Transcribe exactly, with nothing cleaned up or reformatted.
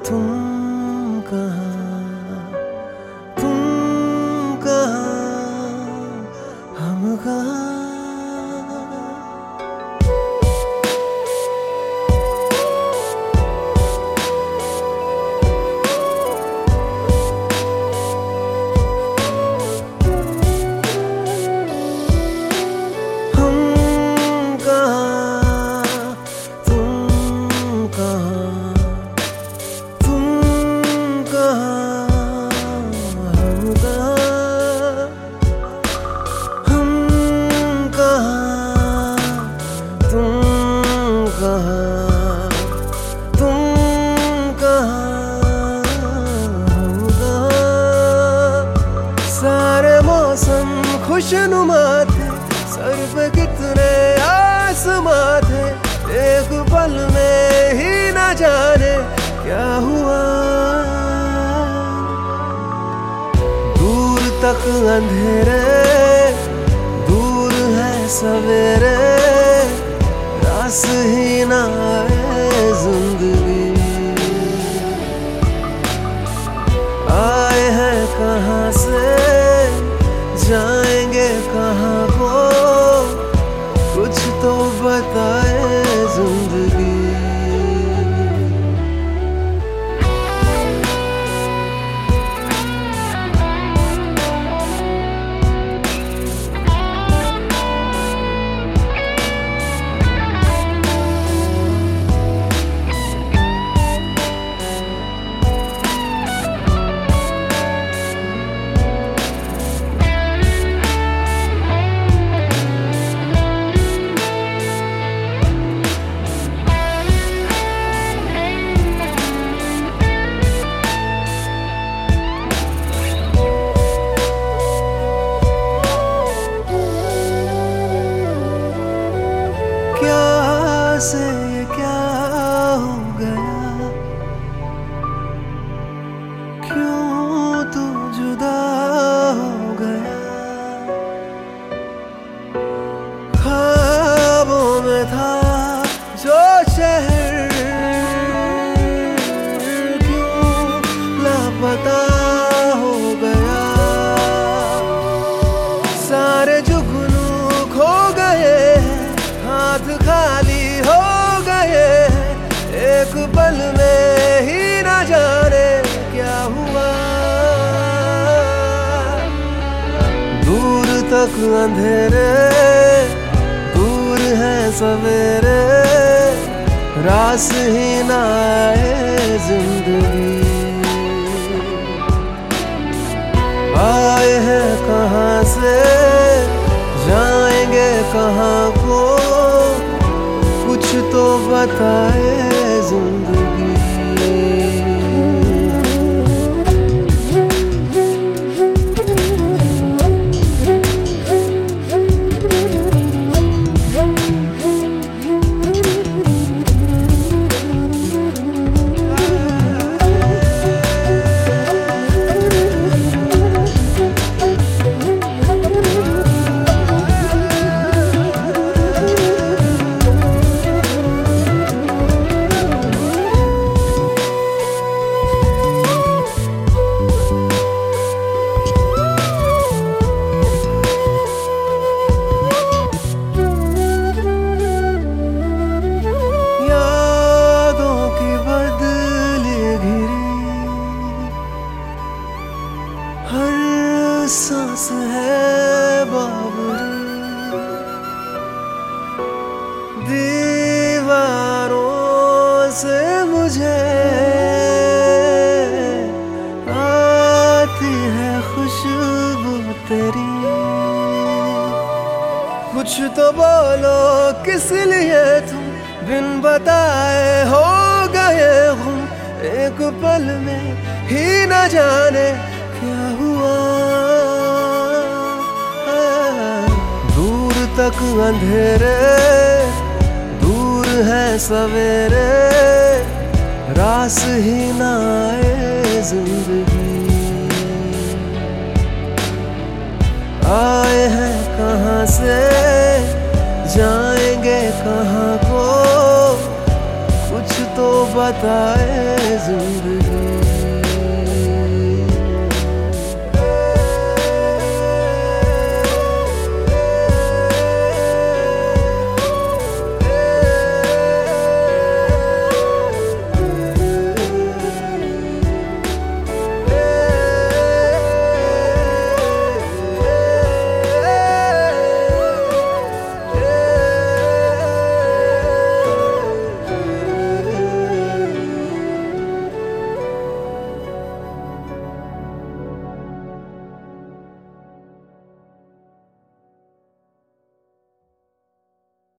तुम कहाँ, तुम कहाँ, हम कहाँ। सारे मौसम खुशनुमा थे, सर पे कितने आसमां थे, एक पल में ही न जाने क्या हुआ। दूर तक अंधेरे, दूर है सवेरे, रास ही न आए जिंदगी। आए हैं कहाँ से, जाएंगे कहाँ को, कुछ तो बताए जिंदगी। से ये क्या हो गया, क्यों तू जुदा हो गया। ख्वाबों में था जो शहर, क्यों लापता हो गया। सारे जुगनू खो गए, हाथ खाली हो गए, एक पल में ही न जाने क्या हुआ। दूर तक अंधेरे, दूर है सवेरे, रास ही न आए जिंदगी। आए हैं कहाँ से, जाएंगे कहाँ को, कुछ तो बताए जिंदगी। सांस है बावरी, दीवारों से मुझे आती है खुशबू तेरी। कुछ तो बोलो किस लिए तुम बिन बताए हो गए हम, एक पल में ही न जाने क्या हुआ। दूर तक अंधेरे, दूर है सवेरे, रास ही न आए जिंदगी। आए हैं कहाँ से, जाएंगे कहाँ को, कुछ तो बताए जिंदगी।